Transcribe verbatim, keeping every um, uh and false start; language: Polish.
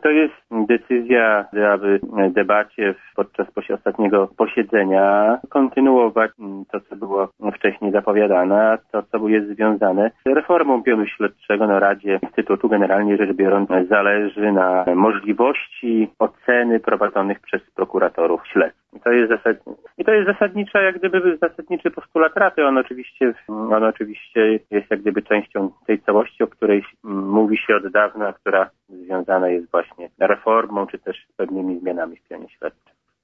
To jest decyzja, aby debacie podczas ostatniego posiedzenia kontynuować to, co było wcześniej zapowiadane, a to, co jest związane z reformą pioru śledczego. No Radzie Instytutu generalnie rzecz biorąc zależy na możliwości oceny prowadzonych przez prokuratorów śledztw. I to jest zasadnicza, i to jest zasadnicza, jak gdyby zasadniczy postulat Rady. On oczywiście, on oczywiście jest jak gdyby częścią tej całości, o której mówi się od dawna, która związana jest właśnie reformą, czy też pewnymi zmianami w pionie śledztwa.